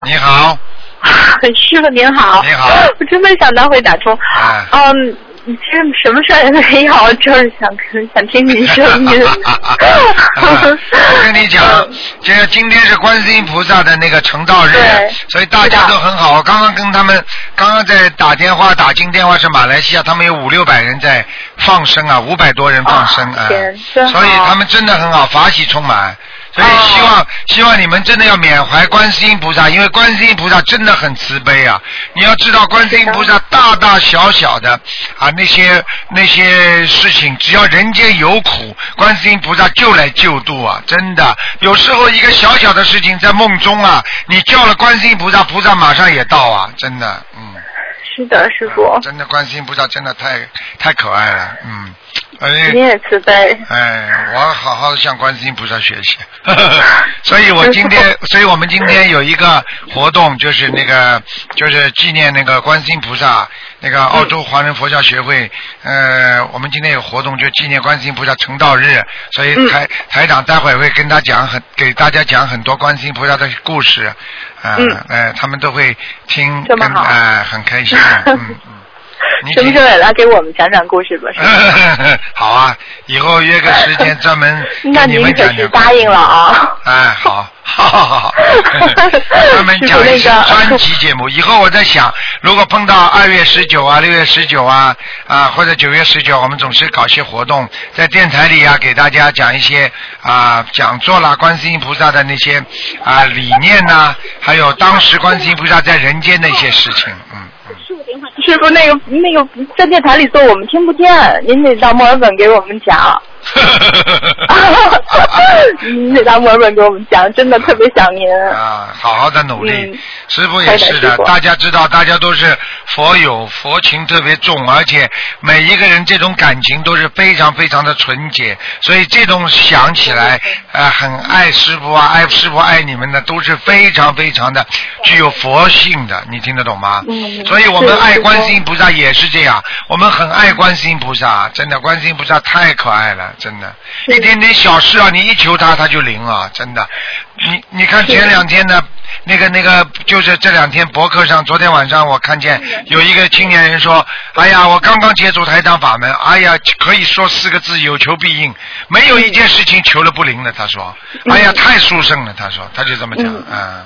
你好。 师傅您好。 你好。 我真没想到会打通。其实什么事儿也没有，就是想听您声音。 我跟你讲，今天是观世音菩萨的那个成道日，所以大家都很好。我刚刚在打进电话是马来西亚，他们有500-600人在放生啊，500多人放生啊，所以他们真的很好，法喜充满。所以希望你们真的要缅怀观世音菩萨，因为观世音菩萨真的很慈悲啊！你要知道，观世音菩萨大大小小的啊那些事情，只要人间有苦，观世音菩萨就来救度啊！真的，有时候一个小小的事情在梦中啊，你叫了观世音菩萨，菩萨马上也到啊！真的， 是的，师傅。 真的，观世音菩萨真的太可爱了， 你也慈悲。 我好好的向观世音菩萨学习。所以我们今天有一个活动，就是纪念那个观世音菩萨，那个澳洲华人佛教协会，我们今天有活动，就纪念观世音菩萨成道日，所以台长待会会给大家讲很多观世音菩萨的故事，他们都会听，很开心。 什么时候也来给我们讲讲故事吧？ 好啊，以后约个时间专门那您可是答应了啊！ 好，专门讲一些专辑节目。以后我在想，如果碰到2月19啊、6月19啊或者9月19，我们总是搞些活动，在电台里给大家讲一些讲座啦，观世音菩萨的那些理念呐，还有当时观世音菩萨在人间的一些事情。 师傅，那个在电台里做我们听不见，您得到墨尔本给我们讲。您得到墨尔本给我们讲，真的特别想您。 好好的努力。师傅也是的，大家知道，大家都是佛友，佛情特别重，而且每一个人这种感情都是非常非常的纯洁，所以这种想起来很爱师傅啊，爱师傅爱你们的，都是非常非常的具有佛性的，你听得懂吗？所以我们爱观世音菩萨也是这样，我们很爱观世音菩萨，真的，观世音菩萨太可爱了，真的，一点点小事你一求他就灵啊，真的。你看前2天的那个就是这2天博客上，昨天晚上我看见有一个青年人说，哎呀，我刚刚接触台长法门，哎呀，可以说4个字，有求必应，没有一件事情求了不灵的，他说，哎呀，太殊胜了，他说，他就这么讲。